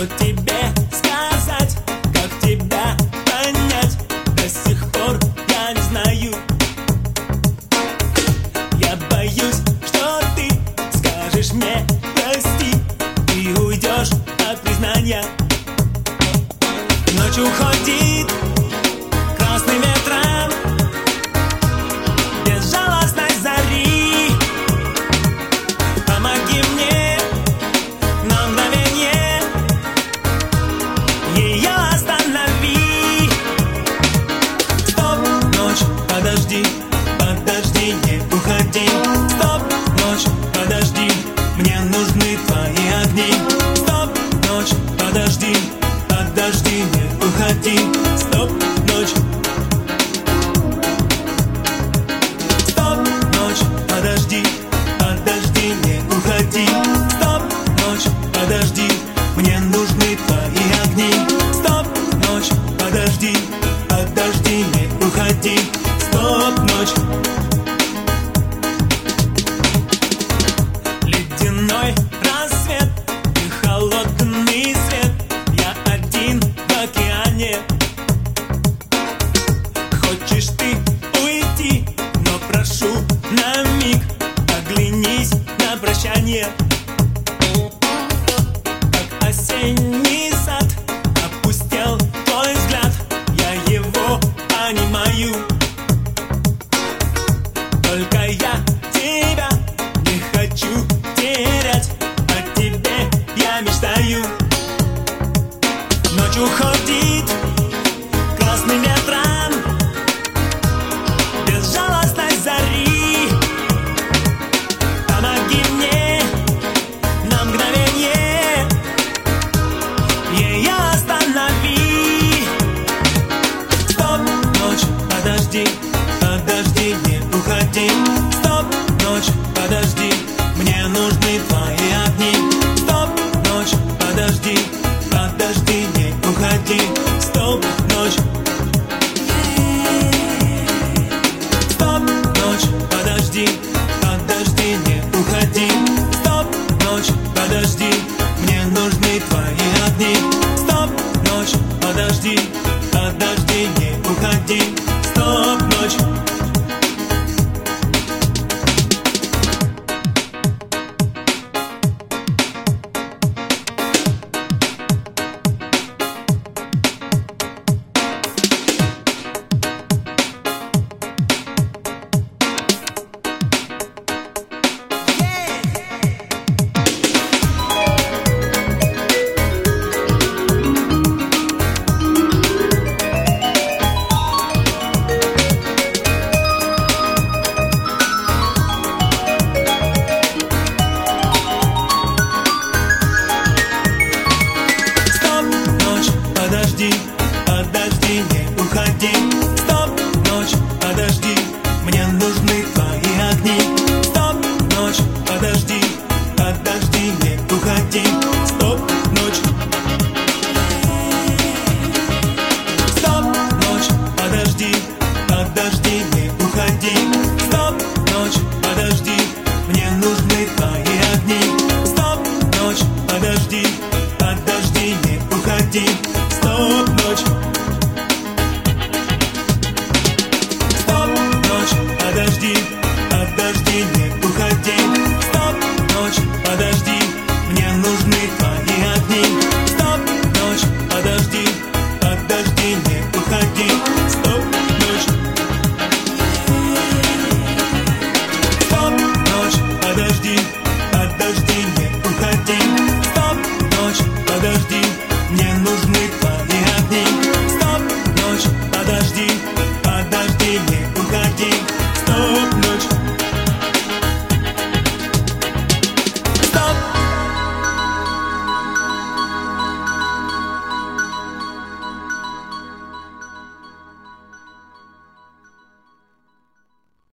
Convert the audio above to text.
что тебе сказать, как тебя понять, до сих пор я не знаю. Я боюсь, что ты скажешь мне прости и уйдешь от признания. Ночь уходит красным ветром безжалостной зари. Помоги мне на мгновение ее останови. Стоп, ночь, подожди, подожди, не уходи. Стоп, ночь, подожди, мне нужны твои огни. Стоп, ночь, подожди, подожди, не уходи. Стоп, ночь. Стоп, ночь, подожди, подожди, не уходи. Стоп, ночь, подожди, мне нужны твои огни. Стоп, ночь, подожди, подожди, не уходи. Стоп, ночь. Ледяной рассвет и холодный свет. Я один в океане. Хочешь ты уйти, но прошу на миг оглянись на прощание. Как осенний сад опустел твой взгляд, я его понимаю. Только я тебя не хочу терять, о тебе я мечтаю. Ночь уходит красным ветром безжалостной зари. Помоги мне на мгновение ее останови. Стоп, ночь, подожди, подожди, не уходи. Стоп, ночь, подожди, мне нужны твои огни. Стоп, ночь, подожди, подожди, не уходи. Стоп, ночь. Стоп, ночь, подожди, подожди, не уходи. Стоп, ночь, подожди, мне нужны твои огни. Стоп, ночь, подожди, подожди, не уходи. Стоп, ночь. Подожди, подожди, не уходи. Стоп, ночь, подожди, мне нужны твои огни. Стоп, ночь, подожди, подожди, не уходи. Стоп, ночь. Стоп, ночь, подожди, подожди, не уходи. Стоп, ночь, подожди, мне нужны твои огни. Стоп, ночь, подожди, подожди, не уходи. Стоп, ночь.